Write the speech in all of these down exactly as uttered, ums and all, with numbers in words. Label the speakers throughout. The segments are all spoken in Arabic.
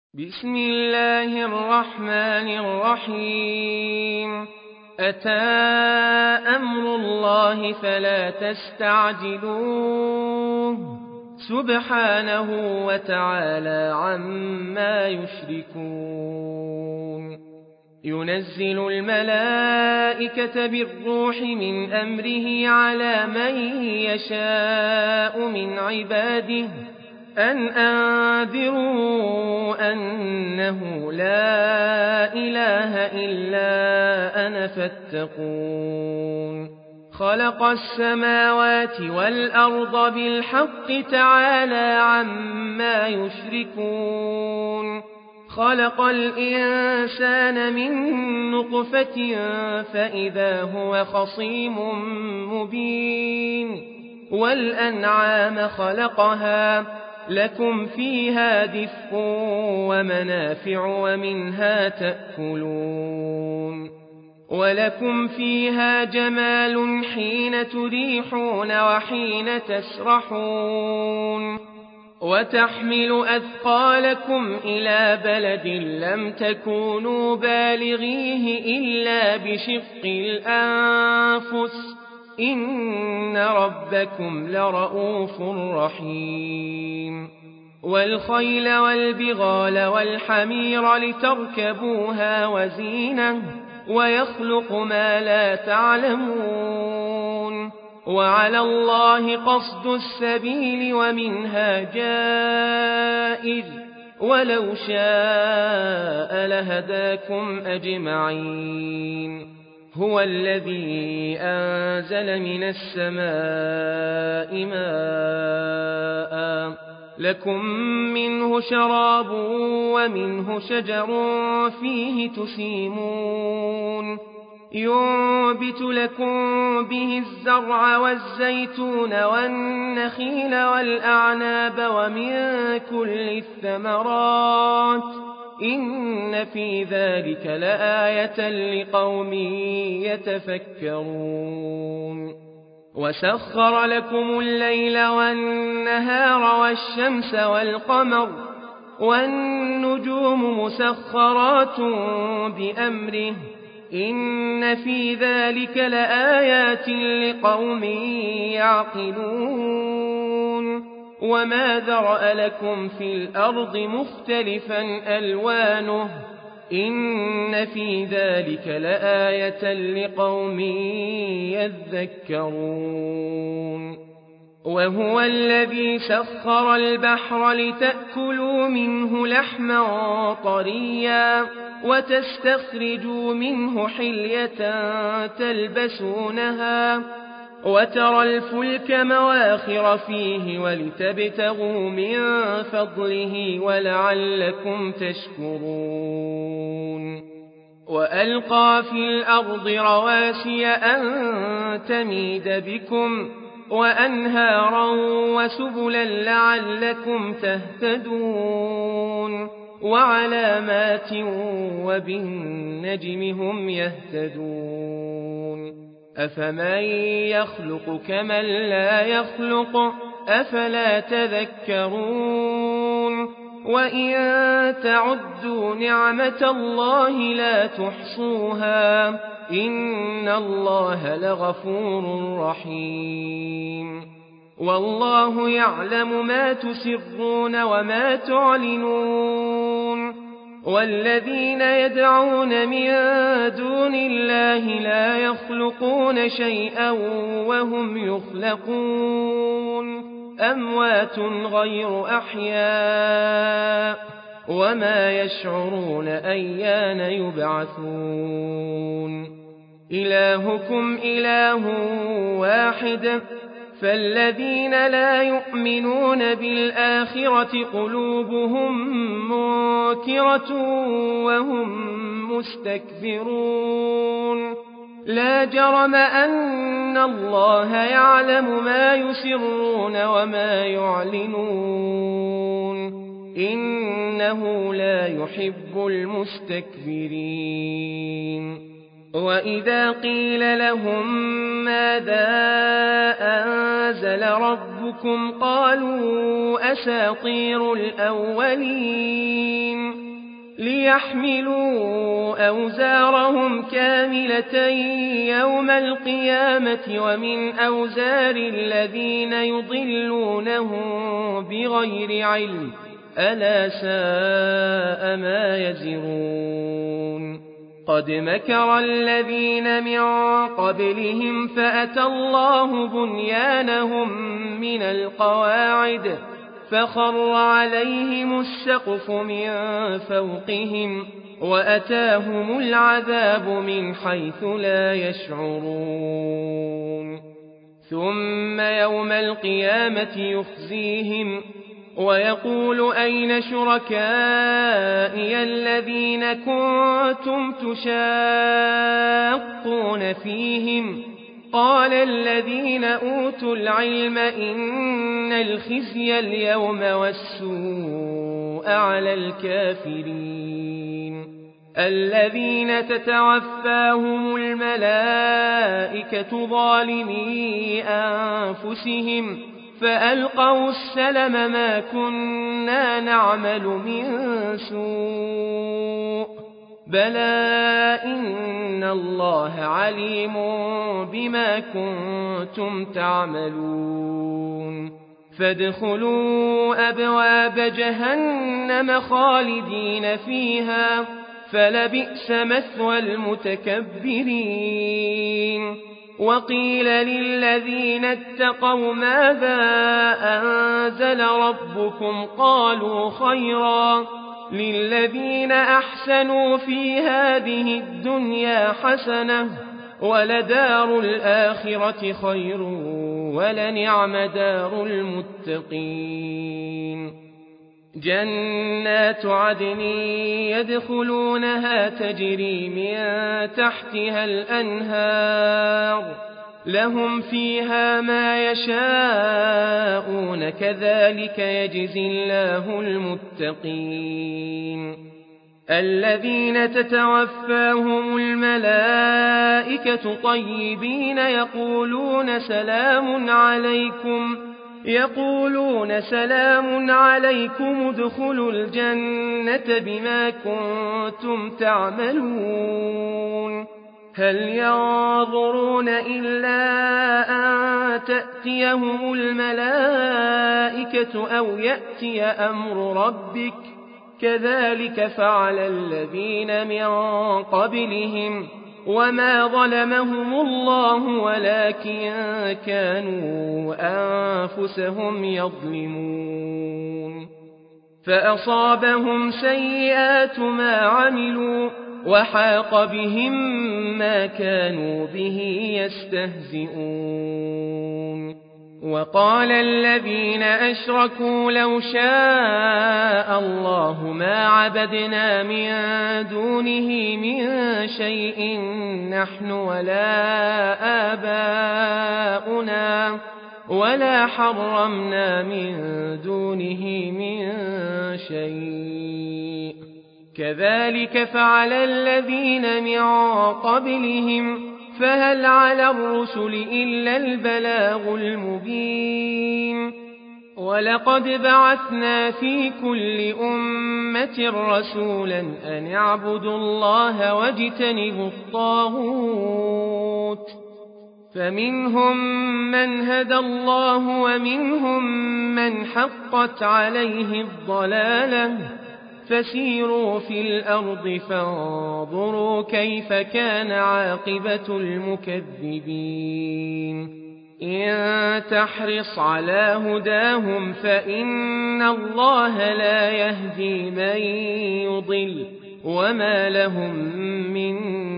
Speaker 1: بسم الله الرحمن الرحيم أتى أمر الله فلا تستعجلوه سبحانه وتعالى عما يشركون ينزل الملائكة بالروح من أمره على من يشاء من عباده أن أنذروا أنه لا إله إلا أنا فاتقون خلق السماوات والأرض بالحق تعالى عما يشركون خلق الإنسان من نطفة فإذا هو خصيم مبين والأنعام خلقها لكم فيها دفء ومنافع ومنها تأكلون ولكم فيها جمال حين تريحون وحين تسرحون وتحمل أثقالكم إلى بلد لم تكونوا بالغيه إلا بشق الأنفس إن ربكم لرءوف رحيم والخيل والبغال والحمير لتركبوها وزينة ويخلق ما لا تعلمون وعلى الله قصد السبيل ومنها جائر ولو شاء لهداكم أجمعين هو الذي أنزل من السماء ماء لكم منه شراب ومنه شجر فيه تسيمون ينبت لكم به الزرع والزيتون والنخيل والأعناب ومن كل الثمرات إن في ذلك لآية لقوم يتفكرون وسخر لكم الليل والنهار والشمس والقمر والنجوم مسخرات بأمره إن في ذلك لآيات لقوم يعقلون وما ذرأ لكم في الأرض مختلفا ألوانه إن في ذلك لآية لقوم يذكرون وهو الذي سخر البحر لتأكلوا منه لحما طريا وتستخرجوا منه حلية تلبسونها وترى الفلك مواخر فيه ولتبتغوا من فضله ولعلكم تشكرون وألقى في الأرض رواسي أن تميد بكم وأنهارا وسبلا لعلكم تهتدون وعلامات وبالنجم هم يهتدون أفمن يخلق كمن لا يخلق أفلا تذكرون وإن تعدوا نعمة الله لا تحصوها إن الله لغفور رحيم والله يعلم ما تسرون وما تعلنون والذين يدعون من دون الله لا يخلقون شيئا وهم يخلقون أموات غير أحياء وما يشعرون أيان يبعثون إلهكم إله واحد فالذين لا يؤمنون بالآخرة قلوبهم منكرة وهم مستكبرون لا جرم أن الله يعلم ما يسرون وما يعلنون إنه لا يحب المستكبرين وإذا قيل لهم ماذا أنزل ربكم قالوا أساطير الأولين ليحملوا أوزارهم كاملة يوم القيامة ومن أوزار الذين يضلونهم بغير علم ألا ساء ما يزرون قد مكر الذين من قبلهم فأتى الله بنيانهم من القواعد فخر عليهم السقف من فوقهم وأتاهم العذاب من حيث لا يشعرون ثم يوم القيامة يخزيهم ويقول أين شركائي الذين كنتم تشاقون فيهم قال الذين أوتوا العلم إن الخزي اليوم والسوء على الكافرين الذين تتوفاهم الملائكة ظالمي أنفسهم فألقوا السلم ما كنا نعمل من سوء بلى إن الله عليم بما كنتم تعملون فادخلوا أبواب جهنم خالدين فيها فلبئس مثوى المتكبرين وقيل للذين اتقوا ماذا أنزل ربكم قالوا خيرا للذين أحسنوا في هذه الدنيا حسنة ولدار الآخرة خير ولنعم دار المتقين جنات عدن يدخلونها تجري من تحتها الأنهار لهم فيها ما يشاءون كذلك يجزي الله المتقين الذين تتوفاهم الملائكة طيبين يقولون سلام عليكم يقولون سلام عليكم ادخلوا الجنة بما كنتم تعملون هل ينظرون إلا أن تأتيهم الملائكة أو يأتي أمر ربك كذلك فعل الذين من قبلهم وما ظلمهم الله ولكن كانوا أنفسهم يظلمون فأصابهم سيئات ما عملوا وحاق بهم ما كانوا به يستهزئون وقال الذين أشركوا لو شاء الله ما عبدنا من دونه من شيء نحن ولا آباؤنا ولا حرمنا من دونه من شيء كذلك فعل الذين من قبلهم فهل على الرسل إلا البلاغ المبين ولقد بعثنا في كل أمة رسولا أن اعبدوا الله واجتنبوا الطاغوت فمنهم من هدى الله ومنهم من حقت عليه الضلالة فسيروا في الأرض فانظروا كيف كان عاقبة المكذبين إن تحرص على هداهم فإن الله لا يهدي من يضل وما لهم من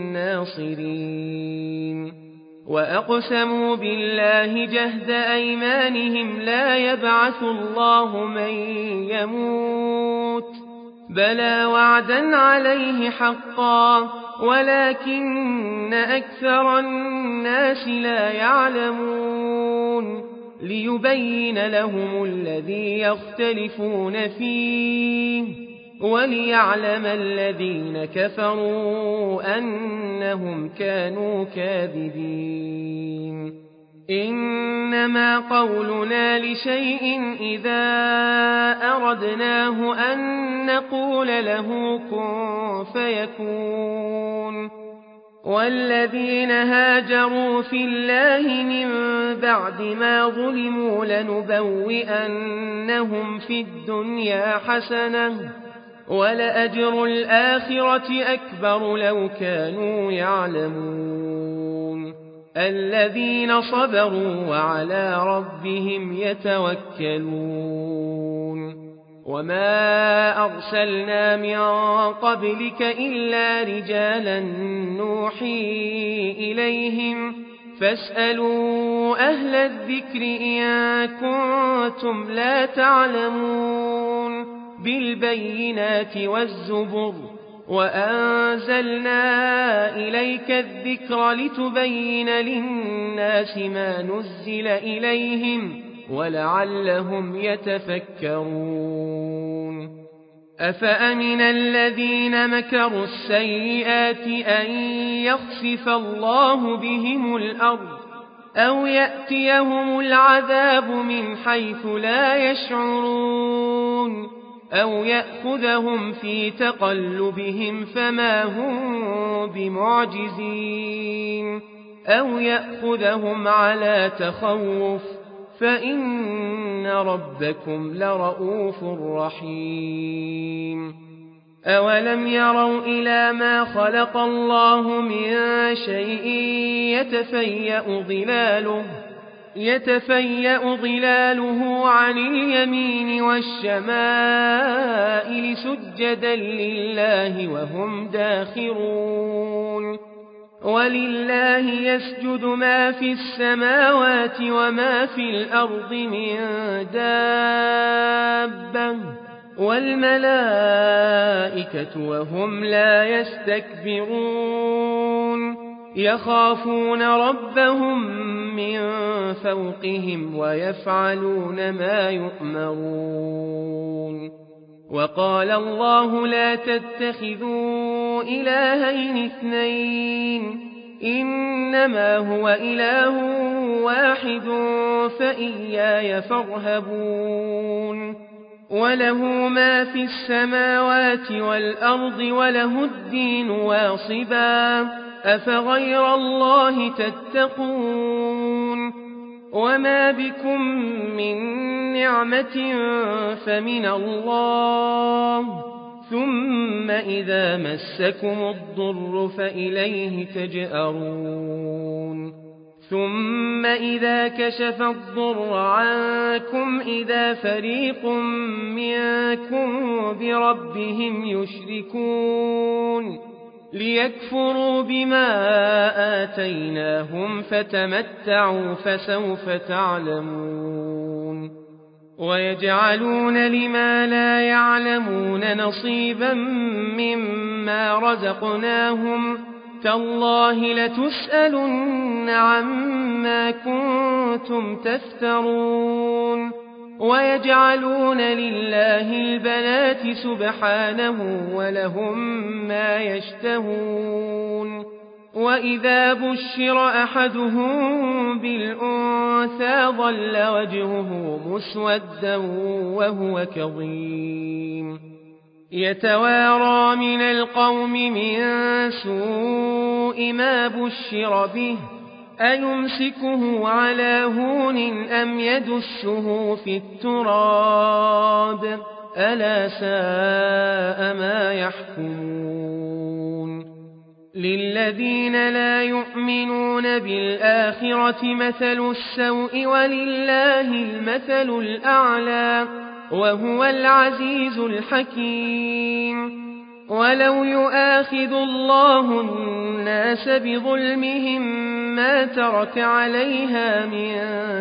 Speaker 1: ناصرين وأقسموا بالله جهد أيمانهم لا يبعث الله من يموت بلى وعدا عليه حقا ولكن أكثر الناس لا يعلمون ليبين لهم الذي يختلفون فيه وليعلم الذين كفروا أنهم كانوا كاذبين إنما قولنا لشيء إذا أردناه أن نقول له كن فيكون والذين هاجروا في الله من بعد ما ظلموا لنبوئنهم في الدنيا حسنة ولأجر الآخرة أكبر لو كانوا يعلمون الذين صبروا وعلى ربهم يتوكلون وما أرسلنا من قبلك إلا رجالا نوحي إليهم فاسألوا أهل الذكر إن كنتم لا تعلمون بالبينات والزبر وأنزلنا إليك الذكر لتبين للناس ما نزل إليهم ولعلهم يتفكرون أفأمن الذين مكروا السيئات أن يخسف الله بهم الأرض أو يأتيهم العذاب من حيث لا يشعرون أو يأخذهم في تقلبهم فما هم بمعجزين أو يأخذهم على تخوف فإن ربكم لرؤوف رحيم أولم يروا إلى ما خلق الله من شيء يتفيأ ظلاله يتفيأ ظلاله عن اليمين والشمائل سجدا لله وهم داخرون ولله يسجد ما في السماوات وما في الأرض من دابة والملائكة وهم لا يستكبرون يخافون ربهم من فوقهم ويفعلون ما يؤمرون وقال الله لا تتخذوا إلهين اثنين إنما هو إله واحد فإياي فارهبون وله ما في السماوات والأرض وله الدين واصبا أفغير الله تتقون وما بكم من نعمة فمن الله ثم إذا مسكم الضر فإليه تجأرون ثم إذا كشف الضر عنكم إذا فريق منكم بربهم يشركون ليكفروا بما آتيناهم فتمتعوا فسوف تعلمون ويجعلون لما لا يعلمون نصيبا مما رزقناهم تالله لتسألن عما كنتم تفترون ويجعلون لله البنات سبحانه ولهم ما يشتهون وإذا بشر أحدهم بالأنثى ظل وجهه مسودا وهو كظيم يتوارى من القوم من سوء ما بشر به أيمسكه على هون أم يدسه في التراب ألا ساء ما يحكمون للذين لا يؤمنون بالآخرة مثل السوء ولله المثل الأعلى وهو العزيز الحكيم ولو يؤاخذ الله الناس بظلمهم ما ترك عليها من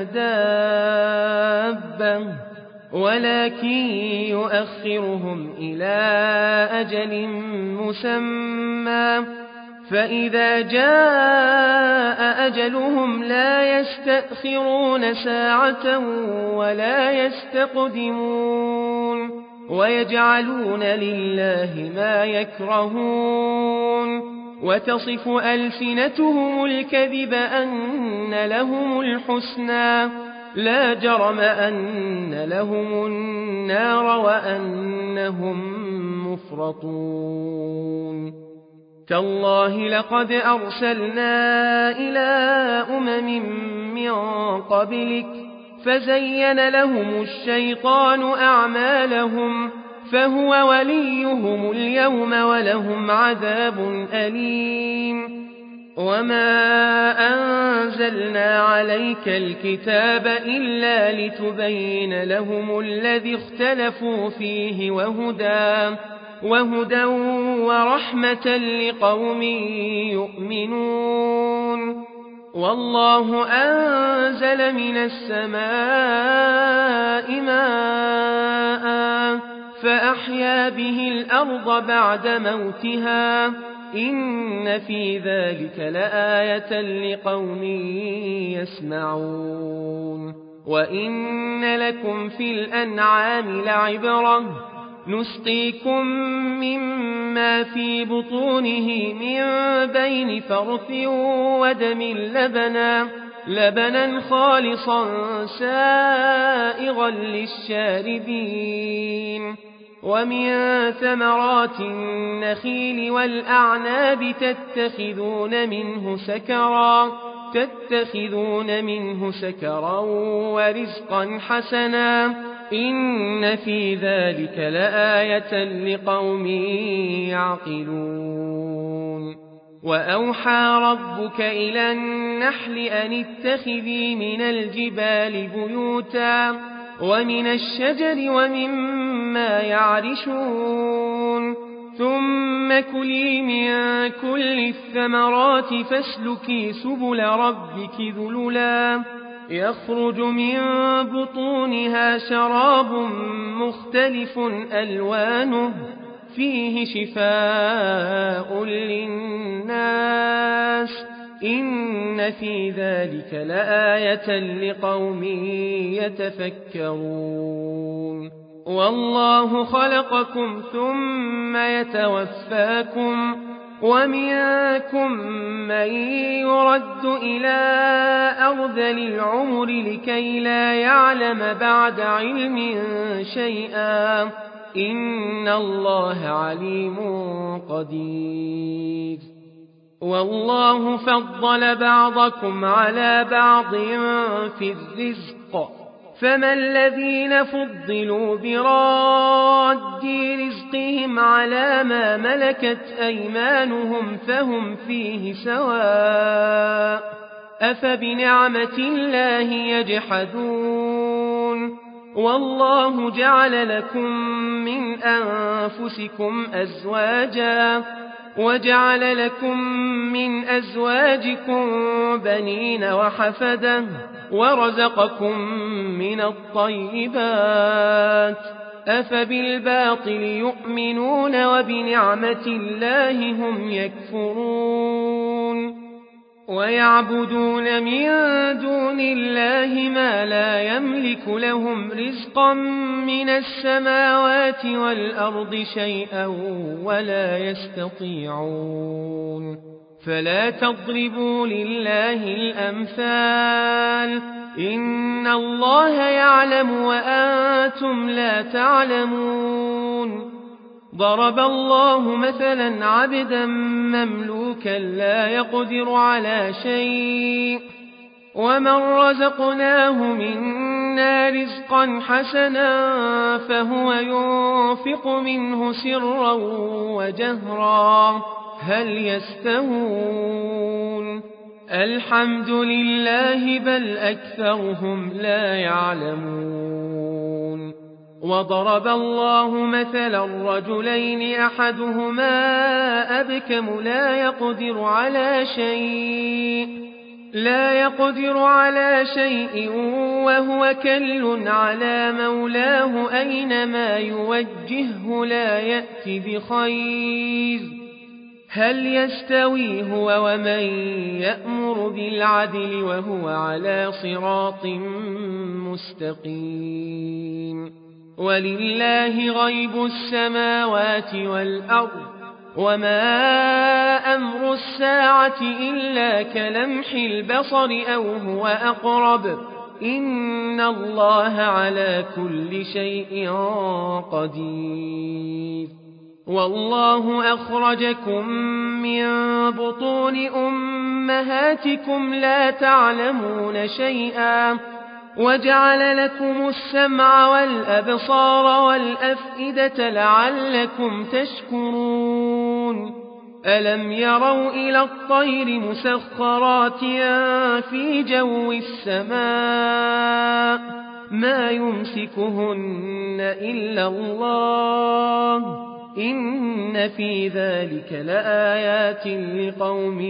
Speaker 1: دابة ولكن يؤخرهم إلى أجل مسمى فإذا جاء أجلهم لا يستأخرون ساعة ولا يستقدمون ويجعلون لله ما يكرهون وتصف ألسنتهم الكذب أن لهم الحسنى لا جرم أن لهم النار وأنهم مفرطون تالله لقد أرسلنا إلى أمم من قبلك فزين لهم الشيطان أعمالهم فهو وليهم اليوم ولهم عذاب أليم وما أنزلنا عليك الكتاب إلا لتبين لهم الذي اختلفوا فيه وهدى وهدى ورحمة لقوم يؤمنون والله أنزل من السماء ماء فأحيا به الأرض بعد موتها إن في ذلك لآية لقوم يسمعون وإن لكم في الأنعام لعبرة نسقيكم مما في بطونه من بين فرث ودم لبنا لبنا خالصا سائغا للشاربين ومن ثمرات النخيل والأعناب تتخذون منه سكرا تتخذون منه سكرا ورزقا حسنا إن في ذلك لآية لقوم يعقلون وأوحى ربك إلى النحل أن اتخذي من الجبال بيوتا ومن الشجر ومما يعرشون ثم كلي من كل الثمرات فاسلكي سبل ربك ذللا يخرج من بطونها شراب مختلف ألوانه فيه شفاء للناس إن في ذلك لآية لقوم يتفكرون والله خلقكم ثم يتوفاكم ومنكم من يرد إلى أرذل العمر لكي لا يعلم بعد علم شيئا إن الله عليم قدير والله فضل بعضكم على بعض في الرزق فما الذين فضلوا براد رزقهم على ما ملكت أيمانهم فهم فيه سواء أفبنعمة الله يجحدون والله جعل لكم من أنفسكم أزواجا وجعل لكم من أزواجكم بنين وحفدة ورزقكم من الطيبات أفبالباطل يؤمنون وبنعمة الله هم يكفرون ويعبدون من دون الله ما لا يملك لهم رزقا من السماوات والأرض شيئا ولا يستطيعون فلا تضربوا لله الأمثال إن الله يعلم وأنتم لا تعلمون ضرب الله مثلا عبدا مملوكا لا يقدر على شيء ومن رزقناه منا رزقا حسنا فهو ينفق منه سرا وجهرا هل يستوون الحمد لله بل أكثرهم لا يعلمون وضرب الله مثلا رجلين أحدهما أبكم لا يقدر على شيء لا يقدر على شيء وهو كل على مولاه أينما يوجهه لا يأتي بخير هل يستوي هو ومن يأمر بالعدل وهو على صراط مستقيم ولله غيب السماوات والأرض وما أمر الساعة إلا كلمح البصر أو هو أقرب إن الله على كل شيء قدير والله أخرجكم من بطون أمهاتكم لا تعلمون شيئا وجعل لكم السمع والأبصار والأفئدة لعلكم تشكرون ألم يروا إلى الطير مسخرات في جو السماء ما يمسكهن إلا الله إن في ذلك لآيات لقوم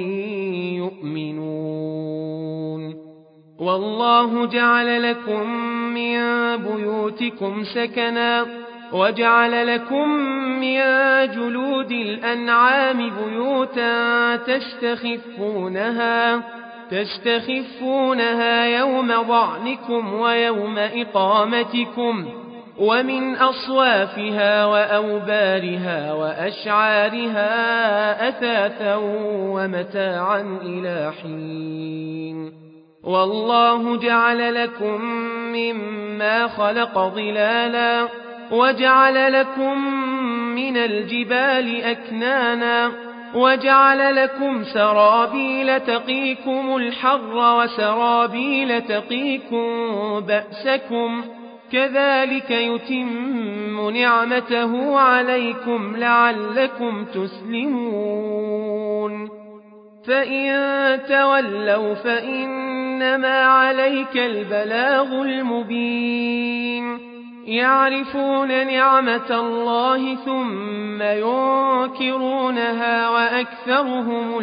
Speaker 1: يؤمنون والله جعل لكم من بيوتكم سكنا وجعل لكم من جلود الأنعام بيوتا تستخفونها تستخفونها يوم ضعنكم ويوم إقامتكم ومن أصوافها وأوبارها وأشعارها أثاثا ومتاعا إلى حين والله جعل لكم مما خلق ظلالا وجعل لكم من الجبال أكنانا وجعل لكم سرابيل تقيكم الحر وسرابيل تقيكم بأسكم كذلك يتم نعمته عليكم لعلكم تسلمون فإن تولوا فإنما عليك البلاغ المبين يعرفون نعمة الله ثم ينكرونها وأكثرهم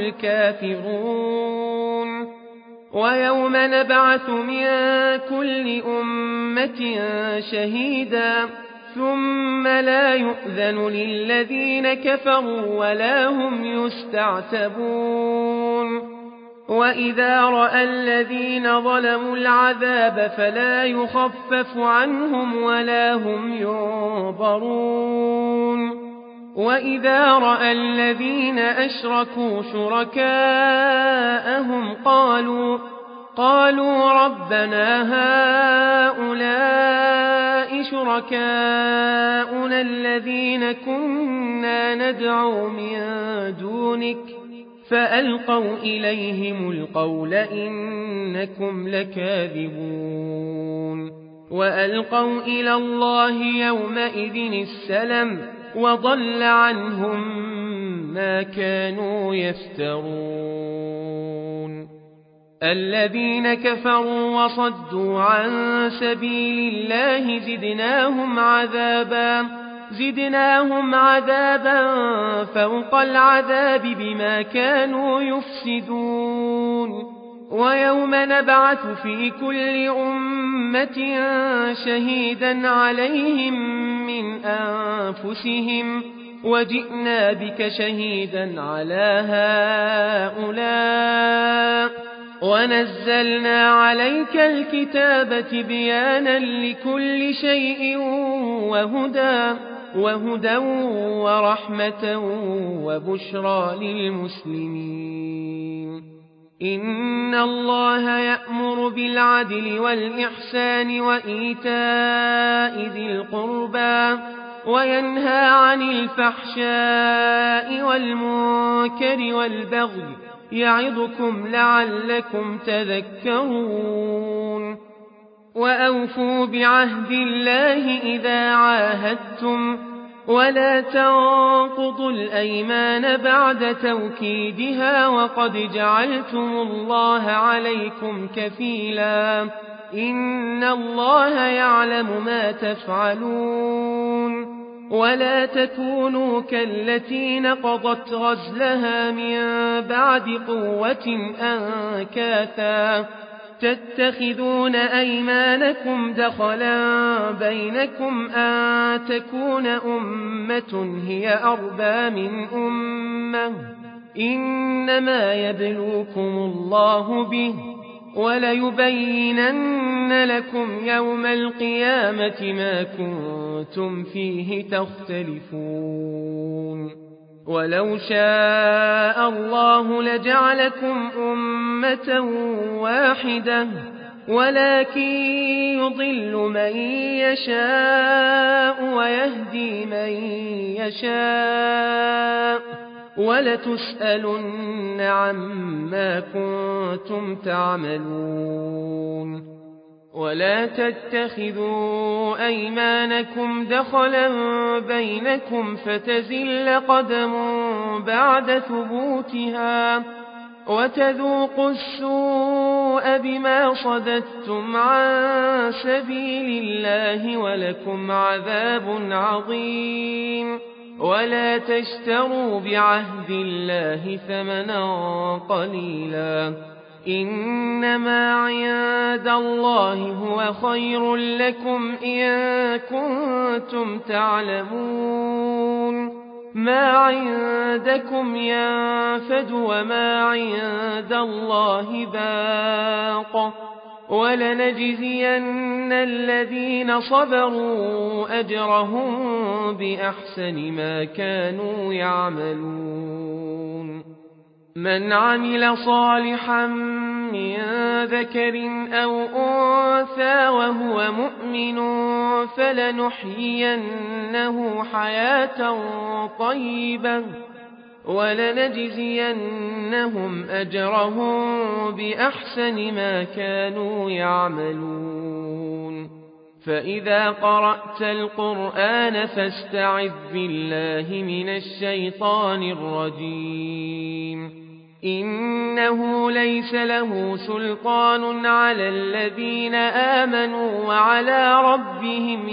Speaker 1: الكافرون ويوم نبعث من كل أمة شهيدا ثم لا يؤذن للذين كفروا ولا هم يستعتبون وإذا رأى الذين ظلموا العذاب فلا يخفف عنهم ولا هم ينظرون وإذا رأى الذين أشركوا شركاءهم قالوا قالوا ربنا هؤلاء شركاؤنا الذين كنا ندعو من دونك فألقوا إليهم القول إنكم لكاذبون وألقوا إلى الله يومئذ السلم وضل عنهم ما كانوا يفترون الذين كفروا وصدوا عن سبيل الله زدناهم عذابا زدناهم عذابا فوق العذاب بما كانوا يفسدون ويوم نبعث في كل أمة شهيدا عليهم من أنفسهم وجئنا بك شهيدا على هؤلاء ونزلنا عليك الكتاب بيانا لكل شيء وهدى وهدى ورحمة وبشرى للمسلمين إن الله يأمر بالعدل والإحسان وإيتاء ذي القربى وينهى عن الفحشاء والمنكر والبغي يعظكم لعلكم تذكرون وأوفوا بعهد الله إذا عاهدتم ولا تنقضوا الأيمان بعد توكيدها وقد جعلتم الله عليكم كفيلا إن الله يعلم ما تفعلون ولا تكونوا كالتي نقضت غزلها من بعد قوة أنكاثا تتخذون أيمانكم دخلا بينكم أن تكون أمة هي أربى من أمة إنما يبلوكم الله به وليبينن لكم يوم القيامة ما كنتم فيه تختلفون ولو شاء الله لجعلكم أمة واحدة ولكن يضل من يشاء ويهدي من يشاء ولتسألن عما كنتم تعملون ولا تتخذوا أيمانكم دخلا بينكم فتزل قدم بعد ثبوتها وتذوقوا السوء بما صددتم عن سبيل الله ولكم عذاب عظيم ولا تشتروا بعهد الله ثمنا قليلا إنما عند الله هو خير لكم إن كنتم تعلمون ما عندكم ينفد وما عند الله باق ولنجزين الذين صبروا أجرهم بأحسن ما كانوا يعملون من عمل صالحا من ذكر أو أنثى وهو مؤمن فلنحيينه حياة طيبة ولنجزينهم أجرهم بأحسن ما كانوا يعملون فإذا قرأت القرآن فاستعذ بالله من الشيطان الرجيم إنه ليس له سلطان على الذين آمنوا وعلى ربهم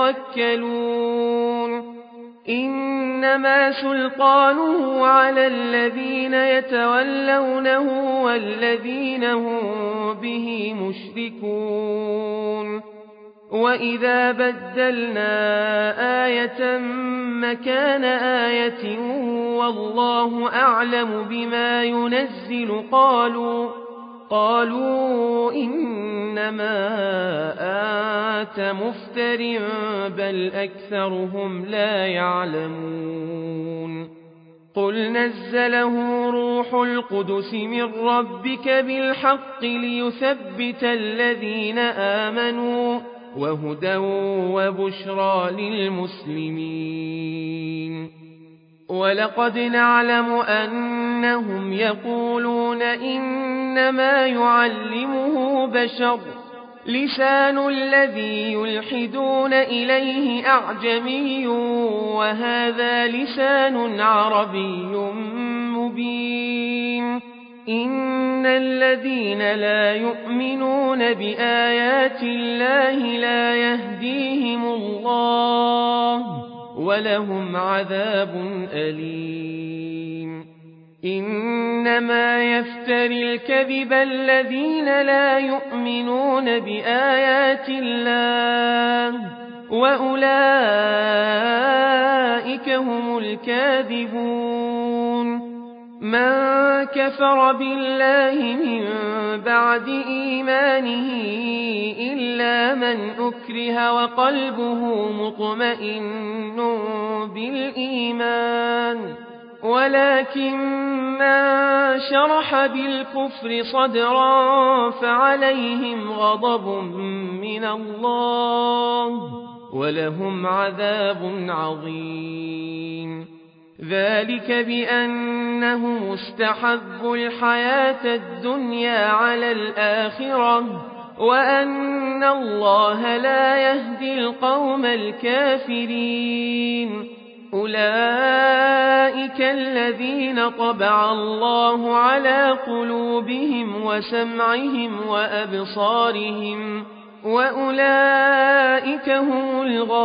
Speaker 1: يتوكلون إنما سلطانه على الذين يتولونه والذين هم به مشركون وإذا بدلنا آية مكان آية والله أعلم بما ينزل قالوا قالوا إنما أنت مفتر بل أكثرهم لا يعلمون قل نزله روح القدس من ربك بالحق ليثبت الذين آمنوا وهدى وبشرى للمسلمين ولقد نعلم أنهم يقولون إنما يعلمه بشر لسان الذي يلحدون إليه أعجمي وهذا لسان عربي مبين إن الذين لا يؤمنون بآيات الله لا يهديهم الله ولهم عذاب أليم إنما يفتري الكذب الذين لا يؤمنون بآيات الله وأولئك هم الكاذبون من كفر بالله من بعد إيمانه إلا من أكره وقلبه مطمئن بالإيمان ولكن من شرح بالكفر صدرا فعليهم غضب من الله ولهم عذاب عظيم ذلك بأنه استحبوا الحياة الدنيا على الآخرة وأن الله لا يهدي القوم الكافرين أولئك الذين طبع الله على قلوبهم وسمعهم وأبصارهم وأولئك هم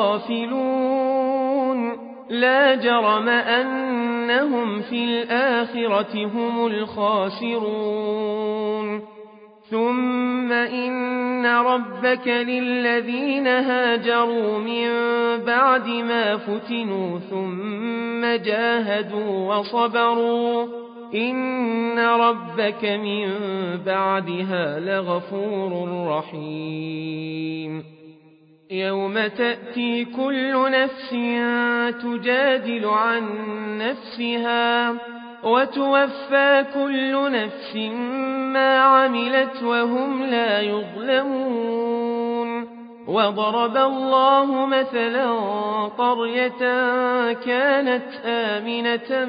Speaker 1: الغافلون لا جرم أنهم في الآخرة هم الخاسرون ثم إن ربك للذين هاجروا من بعد ما فتنوا ثم جاهدوا وصبروا إن ربك من بعدها لغفور رحيم يوم تأتي كل نفس تجادل عن نفسها وتوفى كل نفس ما عملت وهم لا يظلمون وضرب الله مثلا قرية كانت آمنة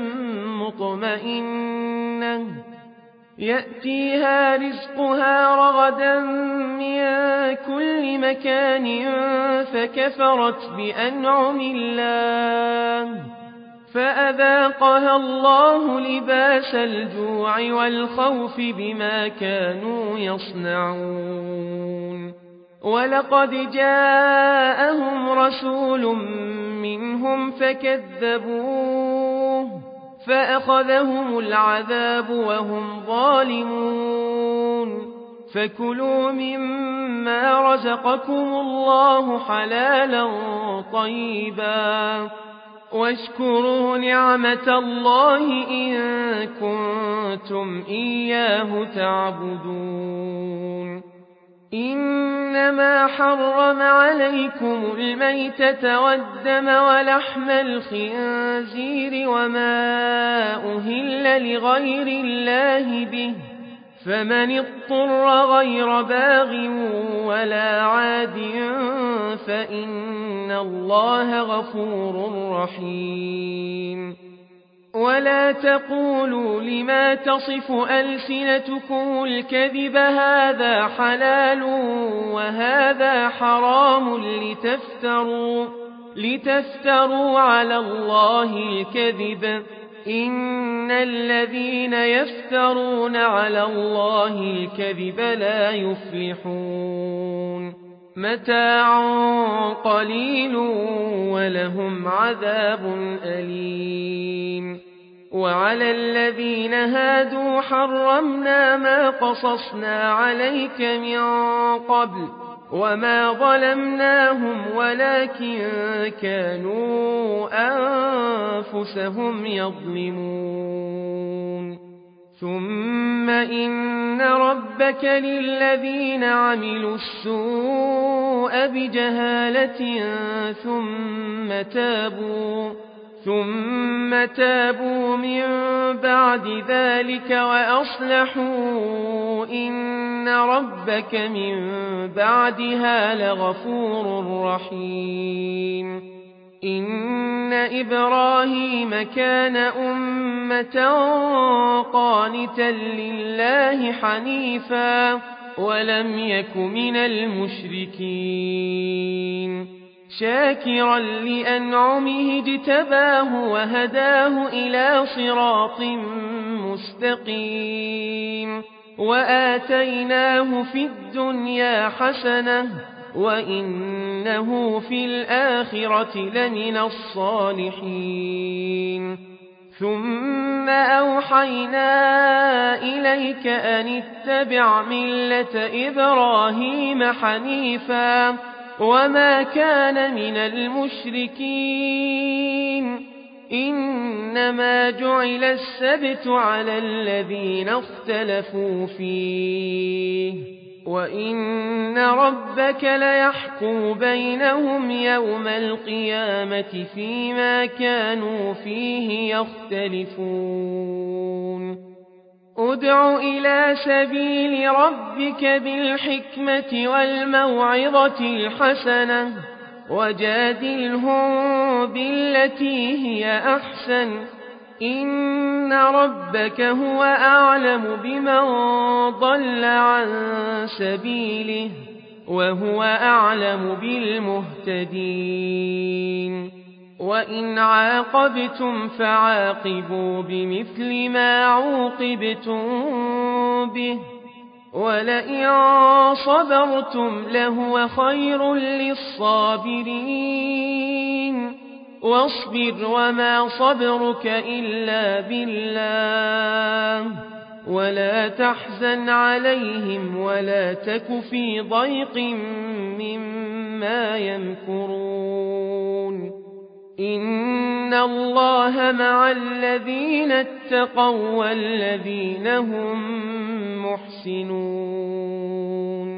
Speaker 1: مطمئنة يأتيها رزقها رغدا من كل مكان فكفرت بأنعم الله فأذاقها الله لباس الجوع والخوف بما كانوا يصنعون ولقد جاءهم رسول منهم فكذبوه فأخذهم العذاب وهم ظالمون فكلوا مما رزقكم الله حلالا طيبا واشكروا نعمة الله إن كنتم إياه تعبدون إنما حرم عليكم الميتة والدم ولحم الخنزير وما أهل لغير الله به فمن اضطر غير باغ ولا عاد فإن الله غفور رحيم ولا تقولوا لما تصف ألسنتكم الكذب هذا حلال وهذا حرام لتفتروا, لتفتروا على الله الكذب إن الذين يفترون على الله الكذب لا يفلحون متاع قليل ولهم عذاب أليم وعلى الذين هادوا حرمنا ما قصصنا عليك من قبل وما ظلمناهم ولكن كانوا أنفسهم يظلمون ثم إن ربك للذين عملوا السوء بجهالة ثم تابوا ثم تابوا من بعد ذلك وأصلحوا إن ربك من بعدها لغفور رحيم إن إبراهيم كان أمة قانتا لله حنيفا ولم يك من المشركين شاكرا لأنعمه اجتباه وهداه إلى صراط مستقيم وآتيناه في الدنيا حسنة وإنه في الآخرة لمن الصالحين ثم أوحينا إليك أن اتبع ملة إبراهيم حنيفا وما كان من المشركين إنما جعل السبت على الذين اختلفوا فيه وإن ربك ليحكم بينهم يوم القيامة فيما كانوا فيه يختلفون ادع إلى سبيل ربك بالحكمة والموعظة الحسنة وجادلهم بالتي هي أحسن إن ربك هو أعلم بمن ضل عن سبيله وهو أعلم بالمهتدين وإن عاقبتم فعاقبوا بمثل ما عوقبتم به ولئن صبرتم لهو خير للصابرين واصبر وما صبرك إلا بالله ولا تحزن عليهم ولا تك في ضيق مما يمكرون إن الله مع الذين اتقوا والذين هم محسنون